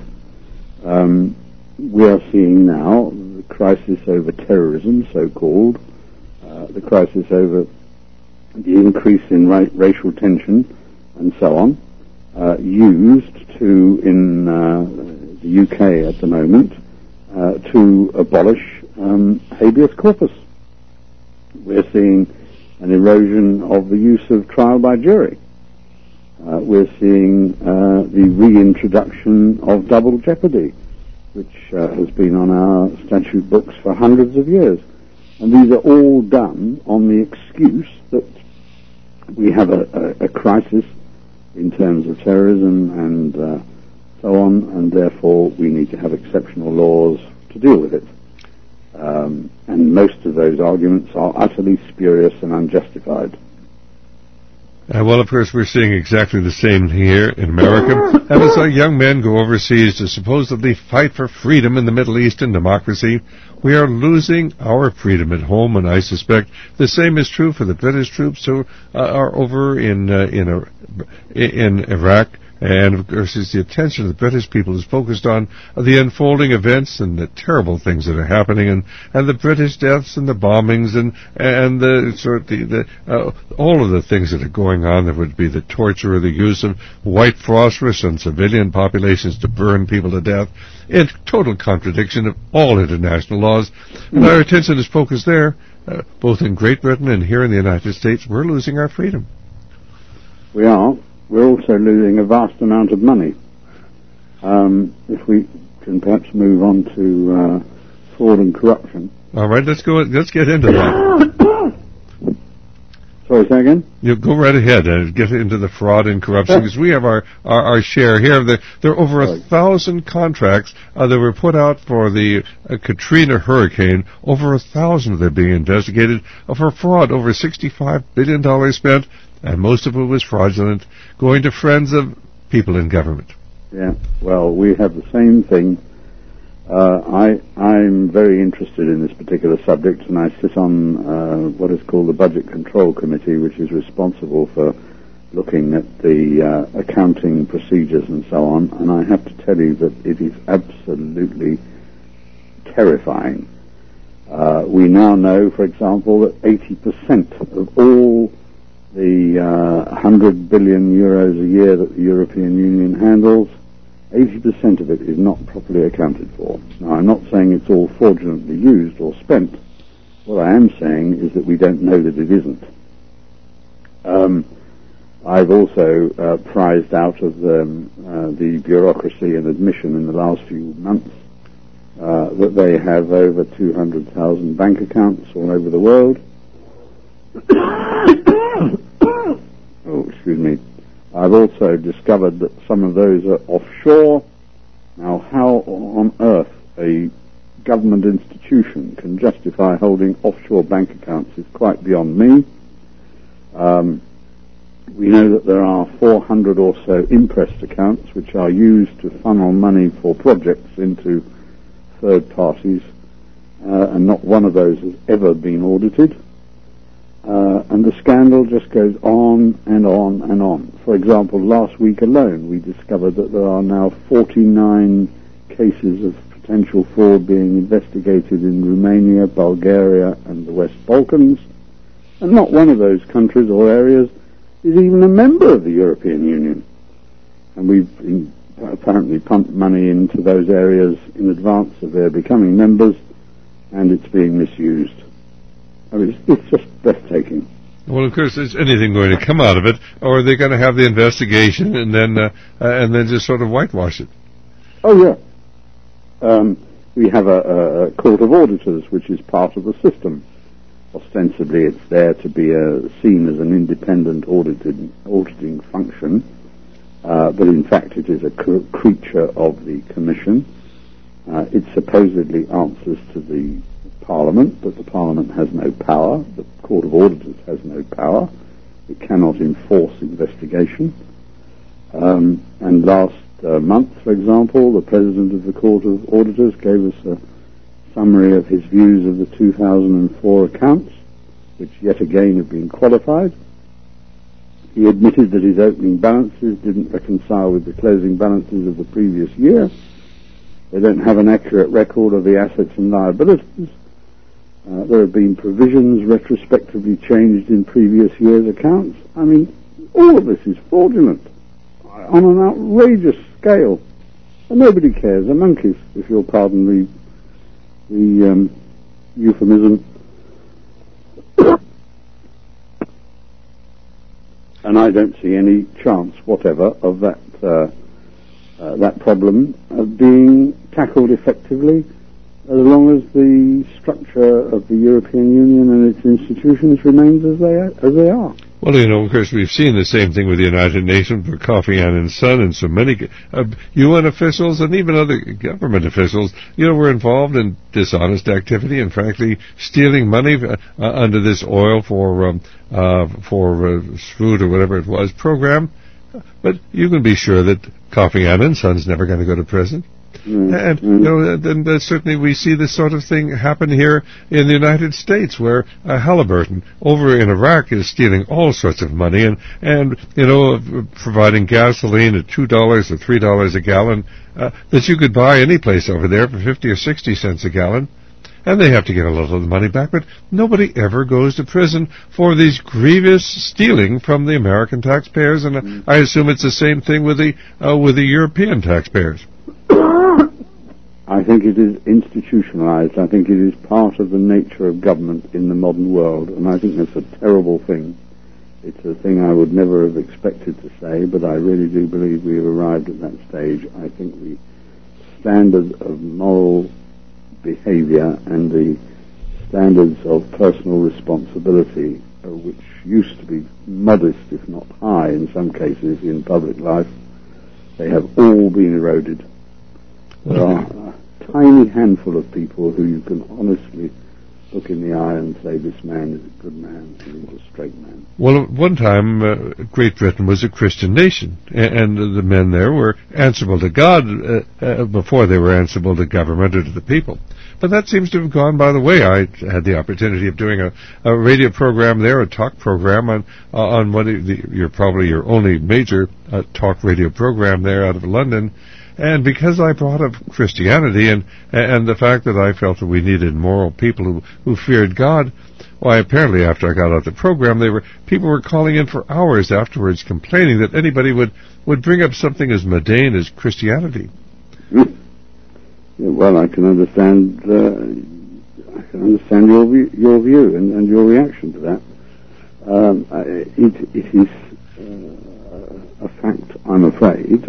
S2: Um, we are seeing now the crisis over terrorism, so-called, uh, the crisis over the increase in ra- racial tension, and so on, uh, used to, in uh, the U K at the moment, uh, to abolish um, habeas corpus. We're seeing an erosion of the use of trial by jury. Uh, we're seeing uh, the reintroduction of double jeopardy, which uh, has been on our statute books for hundreds of years. And these are all done on the excuse that we have a, a, a crisis in terms of terrorism and uh, so on, and therefore we need to have exceptional laws to deal with it. Um, and most of those arguments are utterly spurious and unjustified.
S1: Uh, well, of course, we're seeing exactly the same here in America. And as our young men go overseas to supposedly fight for freedom in the Middle East and democracy, we are losing our freedom at home, and I suspect the same is true for the British troops who uh, are over in uh, in, uh, in Iraq. And, of course, it's the attention of the British people is focused on the unfolding events and the terrible things that are happening, and, and the British deaths and the bombings and and the sort of the, the uh, all of the things that are going on. There would be the torture or the use of white phosphorus on civilian populations to burn people to death, in total contradiction of all international laws. And our attention is focused there, uh, both in Great Britain and here in the United States. We're losing our freedom.
S2: We are. we're also losing a vast amount of money. Um, if we can perhaps move on to uh, fraud and corruption.
S1: All right, let's go. Let's get into that.
S2: Sorry, say again?
S1: You go right ahead and get into the fraud and corruption, because we have our, our, our share here. There, there are over a thousand contracts uh, that were put out for the uh, Katrina hurricane. Over a thousand of them being investigated uh, for fraud. Over sixty-five billion dollars spent, and most of it was fraudulent, going to friends of people in government.
S2: Yeah, well, we have the same thing. Uh, I, I'm very interested in this particular subject, and I sit on uh, what is called the Budget Control Committee, which is responsible for looking at the uh, accounting procedures and so on, and I have to tell you that it is absolutely terrifying. Uh, we now know, for example, that eighty percent of all the uh, one hundred billion euros a year that the European Union handles, eighty percent of it is not properly accounted for. Now, I'm not saying it's all fraudulently used or spent. What I am saying is that we don't know that it isn't. Um, I've also uh, prized out of the, uh, the bureaucracy and admission in the last few months uh, that they have over two hundred thousand bank accounts all over the world. Oh, excuse me. I've also discovered that some of those are offshore. Now, how on earth a government institution can justify holding offshore bank accounts is quite beyond me. Um, we know that there are four hundred or so imprest accounts which are used to funnel money for projects into third parties, uh, and not one of those has ever been audited. Uh, and the scandal just goes on and on and on. For example, last week alone, we discovered that there are now forty-nine cases of potential fraud being investigated in Romania, Bulgaria, and the West Balkans. And not one of those countries or areas is even a member of the European Union. And we've in, apparently pumped money into those areas in advance of their becoming members, and it's being misused. I mean, it's, it's just breathtaking.
S1: Well, of course, is anything going to come out of it, or are they going to have the investigation and then uh, uh, and then just sort of whitewash it?
S2: Oh, yeah. Um, we have a, a court of auditors, which is part of the system. Ostensibly, it's there to be uh, seen as an independent audited, auditing function, uh, but in fact it is a cr- creature of the Commission. Uh, it supposedly answers to the Parliament, but the Parliament has no power. The Court of Auditors has no power. It cannot enforce investigation. Um, and last uh, month, for example, the President of the Court of Auditors gave us a summary of his views of the two thousand four accounts, which yet again have been qualified. He admitted that his opening balances didn't reconcile with the closing balances of the previous year. They don't have an accurate record of the assets and liabilities. Uh, there have been provisions retrospectively changed in previous years' accounts. I mean, all of this is fraudulent on an outrageous scale. And nobody cares. The monkeys, if you'll pardon the, the um, euphemism. And I don't see any chance whatever of that uh, uh, that problem uh, being tackled effectively, as long as the structure of the European Union and its institutions remains as they are, as they are.
S1: Well, you know, of course, we've seen the same thing with the United Nations, with Kofi Annan's son, and so many uh, U N officials and even other government officials, you know, were involved in dishonest activity and, frankly, stealing money uh, uh, under this oil for um, uh, for uh, food or whatever it was program. But you can be sure that Kofi Annan's son's never going to go to prison. Mm, and, mm. you know, then uh, certainly we see this sort of thing happen here in the United States, where uh, Halliburton over in Iraq is stealing all sorts of money and, and you know, providing gasoline at two dollars or three dollars a gallon uh, that you could buy any place over there for fifty or sixty cents a gallon. And they have to get a little of the money back, but nobody ever goes to prison for these grievous stealing from the American taxpayers, and mm. I assume it's the same thing with the uh, with the European taxpayers.
S2: I think it is institutionalized. I think it is part of the nature of government in the modern world, and I think that's a terrible thing. It's a thing I would never have expected to say, but I really do believe we have arrived at that stage. I think the standard of moral behavior and the standards of personal responsibility, uh, which used to be modest, if not high, in some cases in public life, they have all been eroded. There are a tiny handful of people who you can honestly look in the eye and say, this man is a good man, and he's a straight man.
S1: Well, at one time, uh, Great Britain was a Christian nation, and, and the men there were answerable to God uh, uh, before they were answerable to government or to the people. But that seems to have gone by the way. I had the opportunity of doing a, a radio program there, a talk program on uh, on what the, you're probably your only major uh, talk radio program there out of London. And because I brought up Christianity and and the fact that I felt that we needed moral people who, who feared God, why, apparently after I got out the program, they were people were calling in for hours afterwards complaining that anybody would, would bring up something as mundane as Christianity.
S2: Mm. Yeah, well, I can understand uh, I can understand your view, your view and, and your reaction to that. Um, it, it is uh, a fact, I'm afraid.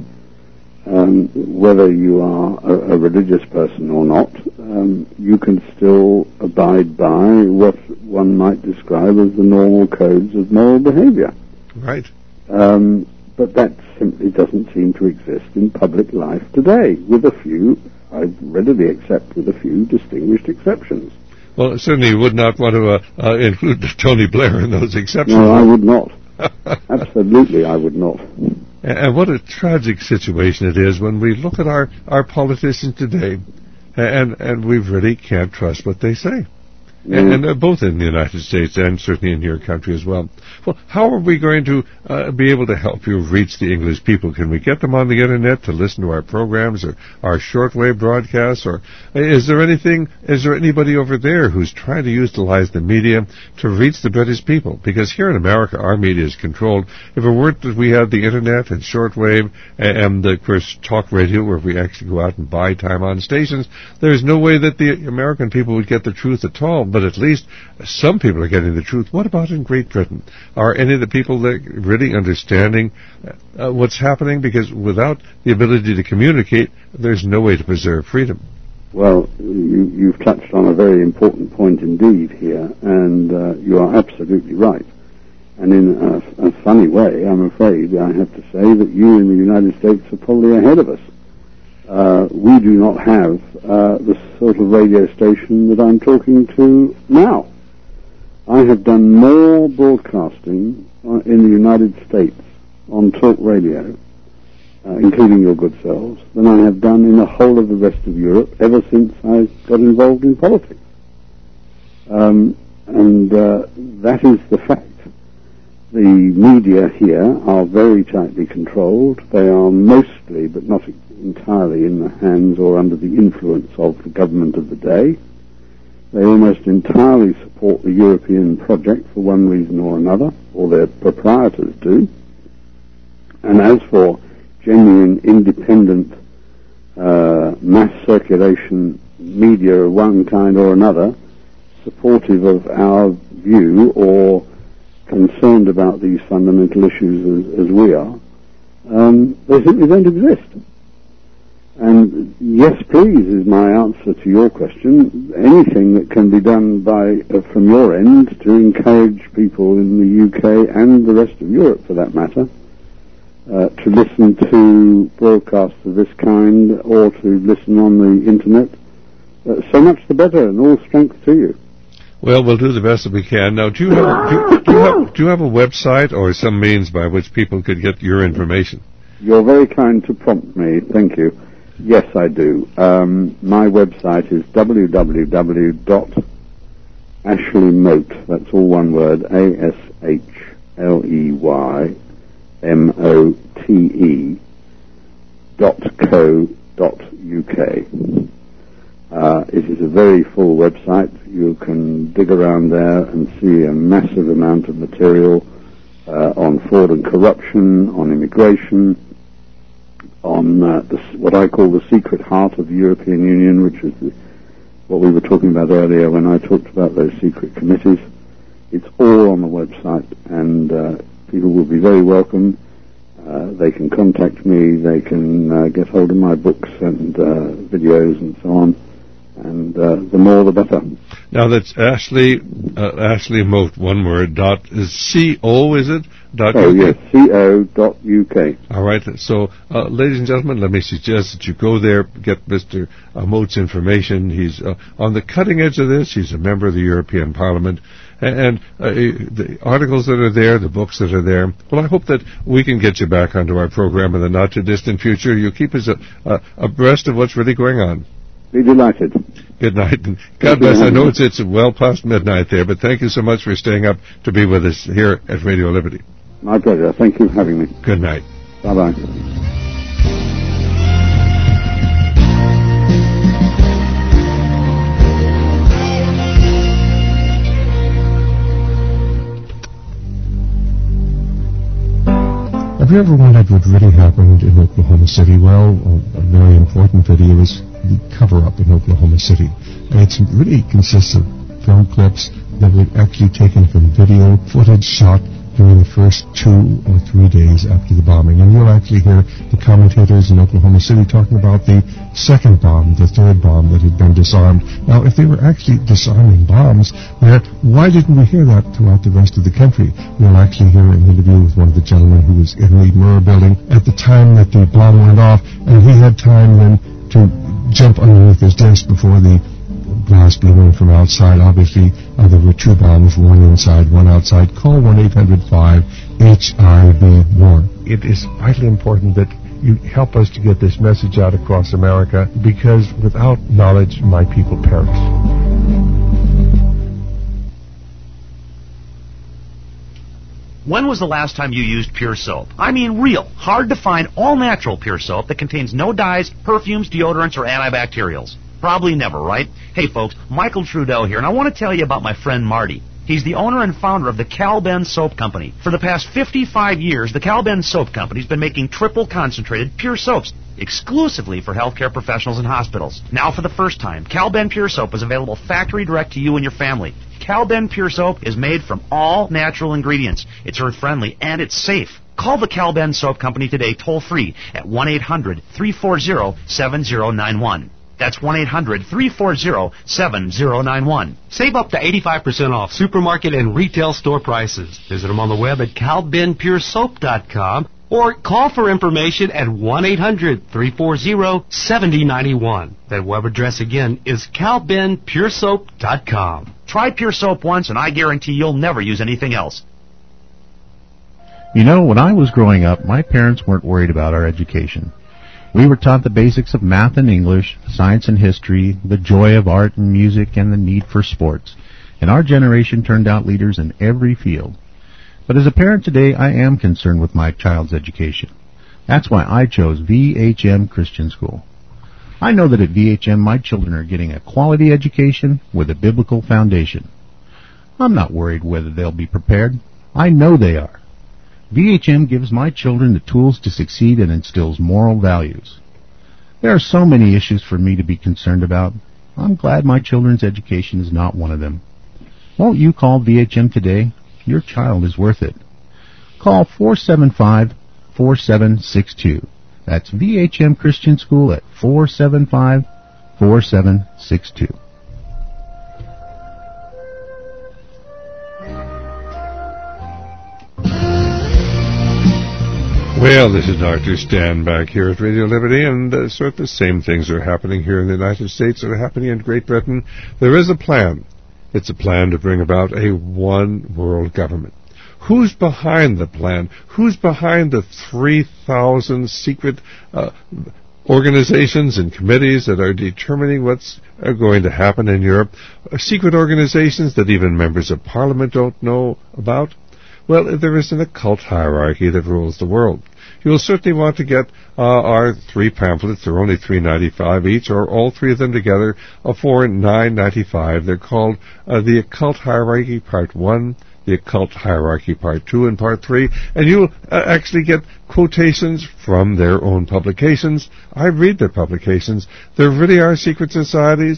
S2: Um, whether you are a, a religious person or not, um, you can still abide by what one might describe as the normal codes of moral behavior.
S1: Right.
S2: Um, but that simply doesn't seem to exist in public life today, with a few, I readily accept, with a few distinguished exceptions.
S1: Well, certainly you would not want to uh, uh, include Tony Blair in those exceptions.
S2: No, I would not. Absolutely, I would not.
S1: And what a tragic situation it is when we look at our, our politicians today, and and we really can't trust what they say. Mm. And, and uh, both in the United States and certainly in your country as well. Well, how are we going to uh, be able to help you reach the English people? Can we get them on the Internet to listen to our programs or our shortwave broadcasts? Or is there anything, is there anybody over there who's trying to utilize the media to reach the British people? Because here in America, our media is controlled. If it weren't that we had the Internet and shortwave and, and of course, talk radio, where we actually go out and buy time on stations, there's no way that the American people would get the truth at all. But at least some people are getting the truth. What about in Great Britain? Are any of the people that really understanding uh, what's happening? Because without the ability to communicate, there's no way to preserve freedom.
S2: Well, you, you've touched on a very important point indeed here, and uh, you are absolutely right. And in a, a funny way, I'm afraid, I have to say that you in the United States are probably ahead of us. Uh, we do not have uh, the sort of radio station that I'm talking to now. I have done more broadcasting uh, in the United States on talk radio, uh, including your good selves, than I have done in the whole of the rest of Europe ever since I got involved in politics. Um, and uh, that is the fact. The media here are very tightly controlled. They are mostly, but not entirely, in the hands or under the influence of the government of the day. They almost entirely support the European project for one reason or another, or their proprietors do. And as for genuine, independent, uh, mass circulation media of one kind or another, supportive of our view or concerned about these fundamental issues as, as we are, um, they simply don't exist. And yes, please, is my answer to your question. Anything that can be done by uh, from your end to encourage people in the U K and the rest of Europe, for that matter, uh, to listen to broadcasts of this kind or to listen on the Internet, uh, so much the better, and all strength to you.
S1: Well, we'll do the best that we can. Now, do you have do, do you have do you have a website or some means by which people could get your information?
S2: You're very kind to prompt me. Thank you. Yes, I do. Um, my website is w w w dot ashley mote, that's all one word, A S H L E Y M O T E dot co dot U K. Uh, it is a very full website. You can dig around there and see a massive amount of material uh, on fraud and corruption, on immigration, on uh, the, what I call the secret heart of the European Union, which is the, what we were talking about earlier when I talked about those secret committees. It's all on the website, and uh, people will be very welcome. Uh, they can contact me, they can uh, get hold of my books and uh, videos and so on, and uh, the more the better.
S1: Now that's Ashley, uh, Ashley Mote, one word, dot, is C O, is it? Dot
S2: oh,
S1: U K?
S2: yes, C O dot U K.
S1: All right, so, uh, ladies and gentlemen, let me suggest that you go there, get Mister Uh, Mote's information. He's uh, on the cutting edge of this. He's a member of the European Parliament. And uh, the articles that are there, the books that are there, well, I hope that we can get you back onto our program in the not-too-distant future. You keep us uh, uh, abreast of what's really going on.
S2: Be delighted.
S1: Good night. And God bless. I know it's, it's well past midnight there, but thank you so much for staying up to be with us here at Radio Liberty.
S2: My pleasure. Thank you for having me.
S1: Good night.
S2: Bye-bye.
S3: Have you ever wondered what really happened in Oklahoma City? Well, a very important video is the cover-up in Oklahoma City. And it really consists of film clips that were actually taken from video footage shot during the first two or three days after the bombing. And you'll actually hear the commentators in Oklahoma City talking about the second bomb, the third bomb that had been disarmed. Now, if they were actually disarming bombs, there, why didn't we hear that throughout the rest of the country? We'll actually hear an interview with one of the gentlemen who was in the Murrah building at the time that the bomb went off, and he had time then to jump underneath his desk before the blast blew in from outside. Obviously, uh, there were two bombs, one inside, one outside. Call one eight hundred five H I V war. It is vitally important that you help us to get this message out across America, because without knowledge, my people perish.
S8: When was the last time you used Pure Soap? I mean real, hard-to-find, all-natural Pure Soap that contains no dyes, perfumes, deodorants, or antibacterials. Probably never, right? Hey folks, Michael Trudeau here, and I want to tell you about my friend Marty. He's the owner and founder of the Cal-Ben Soap Company. For the past fifty-five years, the Cal-Ben Soap Company's been making triple concentrated pure soaps exclusively for healthcare professionals and hospitals. Now for the first time, Cal-Ben Pure Soap is available factory direct to you and your family. Cal-Ben Pure Soap is made from all natural ingredients. It's earth-friendly and it's safe. Call the Cal-Ben Soap Company today toll-free at one eight hundred three four zero seven zero nine one. That's one eight hundred three four zero seven zero nine one.
S9: Save up to eighty-five percent off supermarket and retail store prices. Visit them on the web at cal ben pure soap dot com or call for information at one eight hundred three four zero seven zero nine one. That web address again is cal ben pure soap dot com.
S8: Try Pure Soap once and I guarantee you'll never use anything else.
S10: You know, when I was growing up, my parents weren't worried about our education. We were taught the basics of math and English, science and history, the joy of art and music, and the need for sports. And our generation turned out leaders in every field. But as a parent today, I am concerned with my child's education. That's why I chose V H M Christian School. I know that at V H M my children are getting a quality education with a biblical foundation. I'm not worried whether they'll be prepared. I know they are. V H M gives my children the tools to succeed and instills moral values. There are so many issues for me to be concerned about. I'm glad my children's education is not one of them. Won't you call V H M today? Your child is worth it. Call four seven five, four seven six two. That's V H M Christian School at four seven five, four seven six two.
S1: Well, this is Doctor Stan back here at Radio Liberty, and uh, sort of the same things are happening here in the United States that are happening in Great Britain. There is a plan. It's a plan to bring about a one-world government. Who's behind the plan? Who's behind the three thousand secret uh, organizations and committees that are determining what's uh, going to happen in Europe? Uh, secret organizations that even members of Parliament don't know about? Well, there is an occult hierarchy that rules the world. You'll certainly want to get uh, our three pamphlets. They're only three dollars and ninety-five cents each, or all three of them together uh, for nine dollars and ninety-five cents. They're called uh, The Occult Hierarchy Part one, The Occult Hierarchy Part two, and Part three, and you'll uh, actually get quotations from their own publications. I read their publications. There really are secret societies.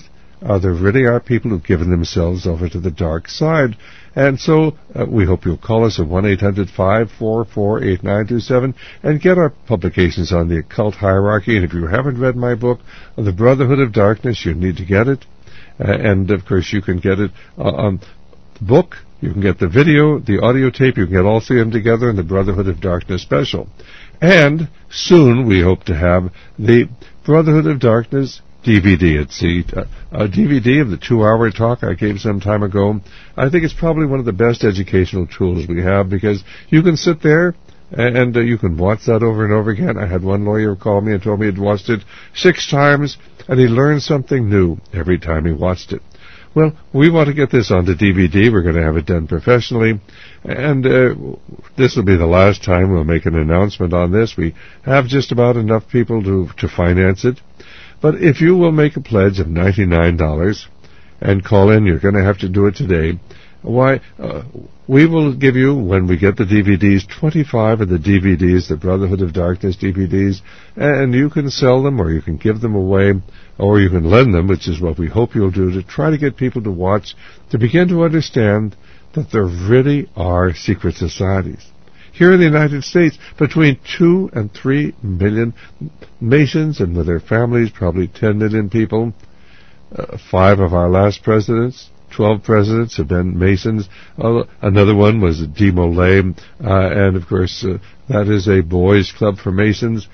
S1: Uh, there really are people who've given themselves over to the dark side. And so uh, we hope you'll call us at one eight hundred five four four eight nine two seven and get our publications on the occult hierarchy. And if you haven't read my book, The Brotherhood of Darkness, you need to get it. Uh, and, of course, you can get it uh, on the book. You can get the video, the audio tape. You can get all three of them together in the Brotherhood of Darkness special. And soon we hope to have the Brotherhood of Darkness D V D. It's the uh, a D V D of the two-hour talk I gave some time ago. I think it's probably one of the best educational tools we have because you can sit there and, and uh, you can watch that over and over again. I had one lawyer call me and told me he'd watched it six times and he learned something new every time he watched it. Well, we want to get this onto D V D. We're going to have it done professionally. And uh, this will be the last time we'll make an announcement on this. We have just about enough people to, to finance it. But if you will make a pledge of ninety-nine dollars and call in, you're going to have to do it today. Why, uh, we will give you, when we get the D V Ds, twenty-five of the D V Ds, the Brotherhood of Darkness D V Ds, and you can sell them or you can give them away or you can lend them, which is what we hope you'll do, to try to get people to watch, to begin to understand that there really are secret societies. Here in the United States, between two and three million Masons, and with their families, probably ten million people. Uh, five of our last presidents, twelve presidents have been Masons. Uh, another one was De Molay, uh, and of course, uh, that is a boys' club for Masons.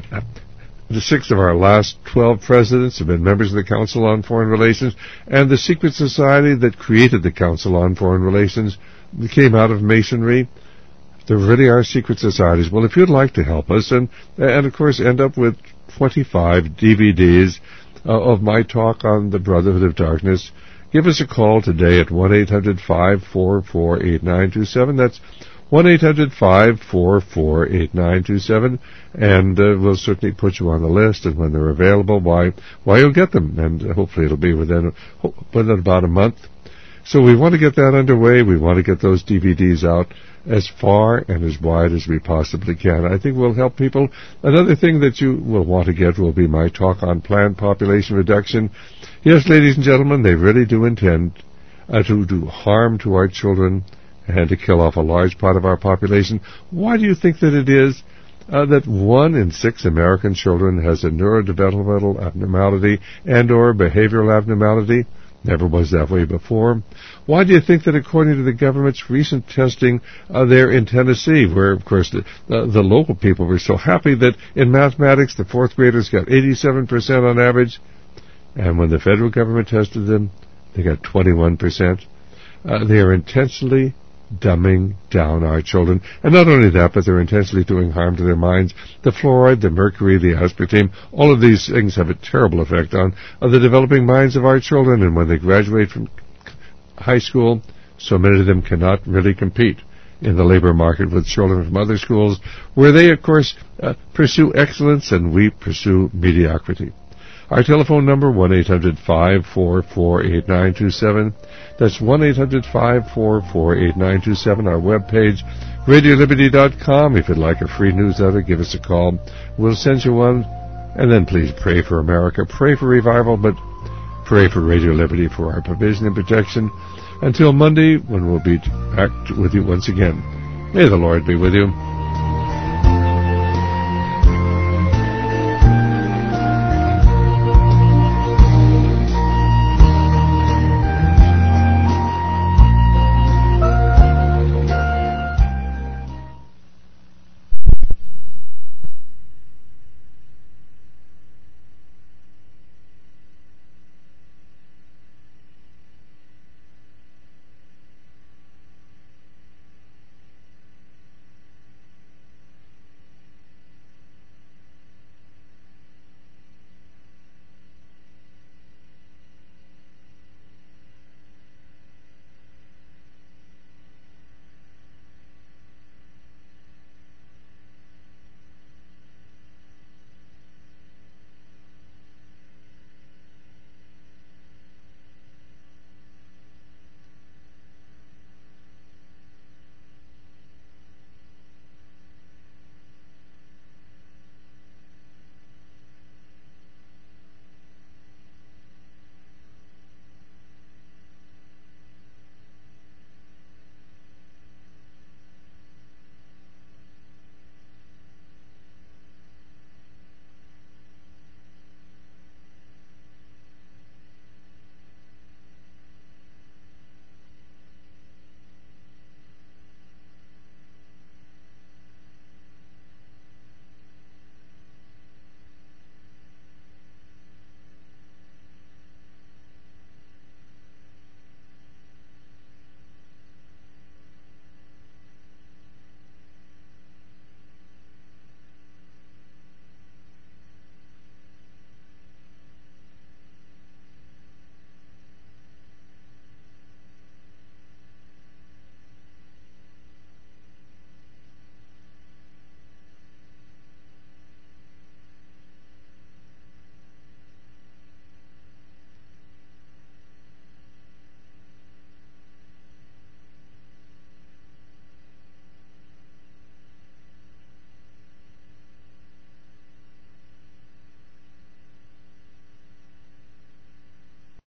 S1: The six of our last twelve presidents have been members of the Council on Foreign Relations, and the secret society that created the Council on Foreign Relations came out of Masonry. There really are secret societies. Well, if you'd like to help us, and, and of course end up with twenty-five D V Ds uh, of my talk on the Brotherhood of Darkness, give us a call today at one eight hundred five four four eight nine two seven. That's one eight hundred five four four eight nine two seven, and uh, we'll certainly put you on the list, and when they're available, why, why you'll get them, and uh, hopefully it'll be within, within about a month. So we want to get that underway. We want to get those D V Ds out as far and as wide as we possibly can. I think we'll help people. Another thing that you will want to get will be my talk on planned population reduction. Yes, ladies and gentlemen, they really do intend uh, to do harm to our children and to kill off a large part of our population. Why do you think that it is uh, that one in six American children has a neurodevelopmental abnormality and or behavioral abnormality? Never was that way before. Why do you think that according to the government's recent testing uh, there in Tennessee, where, of course, the, uh, the local people were so happy that in mathematics the fourth graders got eighty-seven percent on average, and when the federal government tested them, they got twenty-one percent. Uh, they are intentionally dumbing down our children. And not only that, but they're intentionally doing harm to their minds. The fluoride, the mercury, the aspartame, all of these things have a terrible effect on uh, the developing minds of our children. And when they graduate from high school, so many of them cannot really compete in the labor market with children from other schools, where they, of course, uh, pursue excellence and we pursue mediocrity. Our telephone number, one eight hundred five four four eight nine two seven. That's one eight hundred five four four eight nine two seven. Our webpage, radio liberty dot com. If you'd like a free newsletter, give us a call. We'll send you one. And then please pray for America. Pray for revival, but pray for Radio Liberty for our provision and protection. Until Monday, when we'll be back with you once again. May the Lord be with you.